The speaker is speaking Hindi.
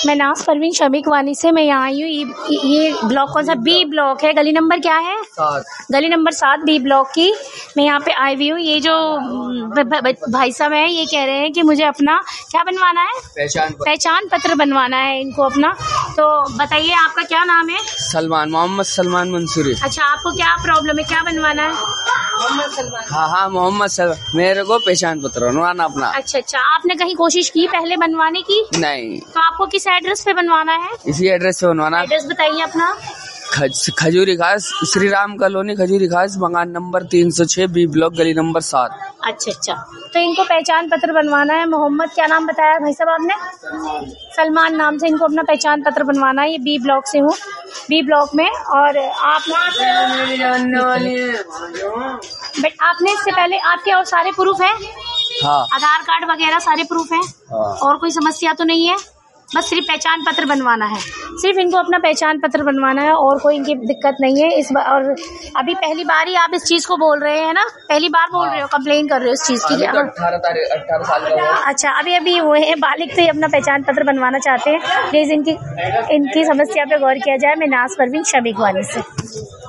मैं नाज परवीन शमीक वानी से मैं यहाँ आई हूँ। ये ब्लॉक कौन सा? बी ब्लॉक है। गली नंबर क्या है? 7। गली नंबर 7 बी ब्लॉक की मैं यहाँ पे आई हुई हूँ। ये जो भाई साहब है ये कह रहे हैं कि मुझे अपना क्या बनवाना है? पहचान पत्र बनवाना है इनको अपना। तो बताइए आपका क्या नाम है? सलमान, मोहम्मद सलमान मंसूरी। अच्छा, आपको क्या प्रॉब्लम है, क्या बनवाना है? हाँ, मोहम्मद सलमान। मेरे को पहचान पत्र बनवाना अपना। अच्छा, आपने कहीं कोशिश की पहले बनवाने की? नहीं। तो आपको किस एड्रेस पे बनवाना है? इसी एड्रेस पे बनवाना। एड्रेस बताइए अपना। खजूरी खास, श्री राम कॉलोनी, खजूरी खास, मकान नंबर 306, बी ब्लॉक, गली नंबर 7। अच्छा, तो इनको पहचान पत्र बनवाना है। मोहम्मद क्या नाम बताया भाई साहब आपने? सलमान नाम से इनको अपना पहचान पत्र बनवाना है। ये बी ब्लॉक से हूँ, बी ब्लॉक में। और आपने इससे पहले आपके और सारे प्रूफ है? हाँ। आधार कार्ड वगैरह सारे प्रूफ है? हाँ। और कोई समस्या तो नहीं है? बस सिर्फ पहचान पत्र बनवाना है। सिर्फ इनको अपना पहचान पत्र बनवाना है और कोई इनकी दिक्कत नहीं है इस बार। और अभी पहली बार ही आप इस चीज को बोल रहे हैं ना? पहली बार बोल रहे हो, कंप्लेन कर रहे हो इस चीज की? 18 साल का हुआ। अच्छा, अभी वो है बालिग से अपना पहचान पत्र बनवाना चाहते हैं। प्लीज इनकी समस्या पे गौर किया जाए। मैं नाज परवीन शमीक वानी से।